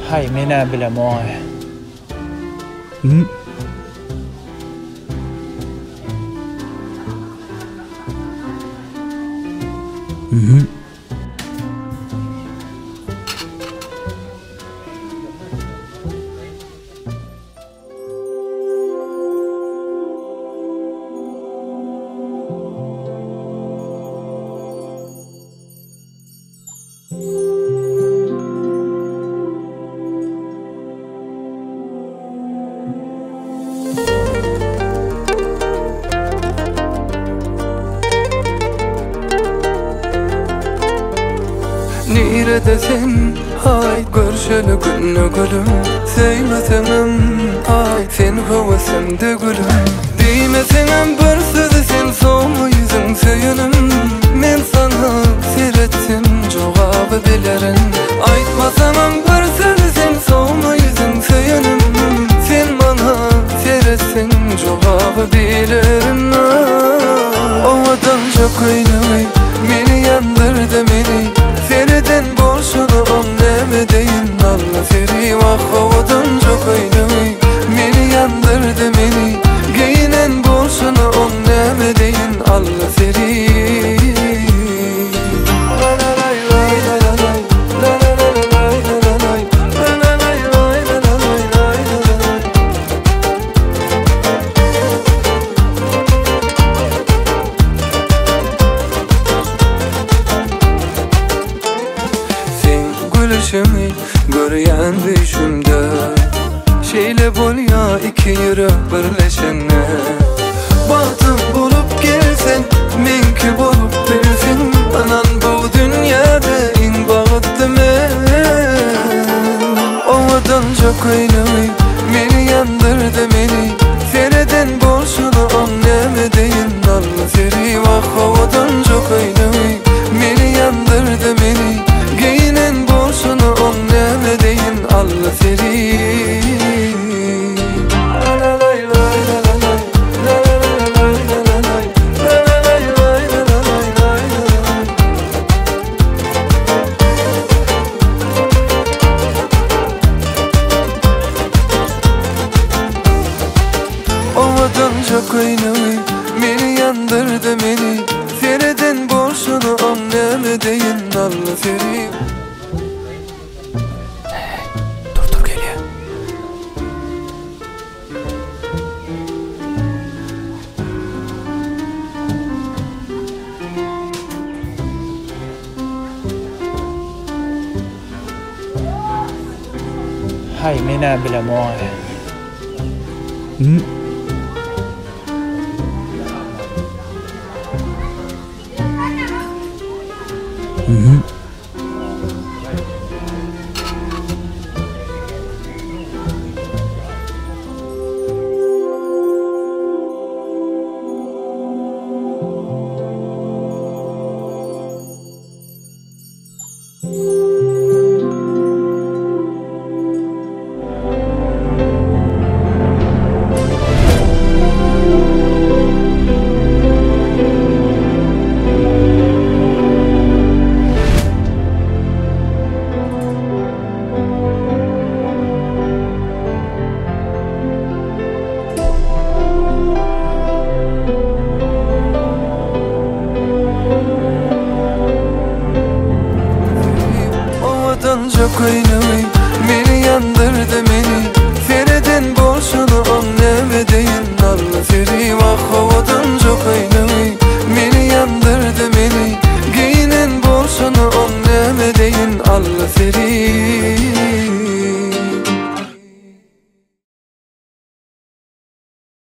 Hay mene bilem oy. Niredesin hay görşeli günü gülüm Seymesenem hay sen havasimde gülüm Diymesenem bir sözü sen soğuma yüzün söyünüm Men sana seyrettim cevabı bilerin Aytmasamam bir sözü sen soğuma yüzün söyünüm Sen bana seyretsin cevabı bilerin Ovadan çok oynayıp beni yandırdı beni Feriden borçunu anneme deyin Allah seri vah havadan çok oynayıp beni yandırdı beni Giyinen borçunu anneme deyin Allah seri Gülüşümü görüyen düşümde Şeyle bol ya iki yürü birleşene Bahtım bulup gelsen minki bulup bilsin Anan bu dünyada en bağıttı men Ovadan çok oynayıp beni yandırdı beni Feriden borçunu anneme deyin Allah seri vah ovadan çok oynayıp beni yandırdı beni Giyinen borçunu anneme deyin Allah seri Ovadan çok oynayıp beni yandırdı beni Feriden borçunu anneme deyin Allah seri Dur geliyor Hay mene bilem oy. Çok oynayıp beni yandırdı beni Feriden borçunu anneme deyin Allah seri vah havadan çok oynayıp beni yandırdı beni Giyinen borçunu anneme deyin Allah seri